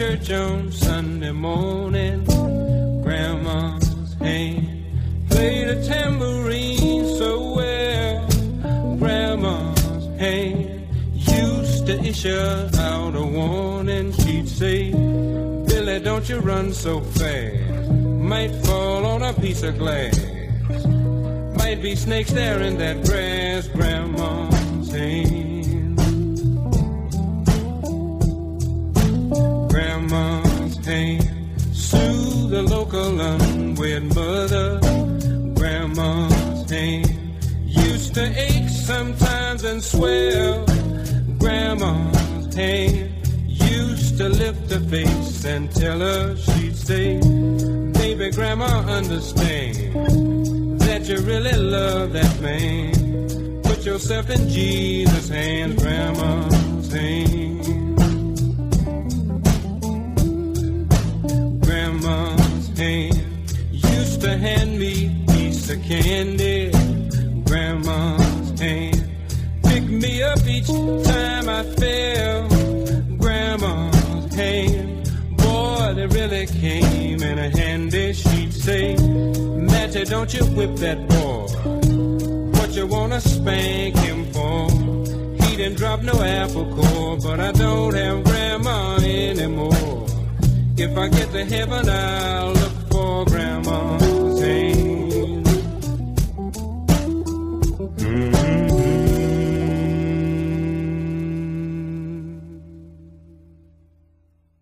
church on Sunday morning. Grandma's hand played a tambourine so well. Grandma's hand used to issue out a warning. She'd say, Billy, don't you run so fast. Might fall on a piece of glass. Might be snakes there in that grass. Grandma's hand. Grandma's hand soothe the local unwed mother. Grandma's hand used to ache sometimes and swell. Grandma's hand used to lift her face and tell her, she'd say, baby, Grandma, understand that you really love that man. Put yourself in Jesus' hands. Grandma's hand. Grandma's hand used to hand me a piece of candy. Grandma's hand picked me up each time I fell. Grandma's hand, boy, they really came in a handy. She'd say, Matty, don't you whip that boy. What you wanna spank him for? He didn't drop no apple core, but I don't have Grandma anymore. If I get to heaven, I'll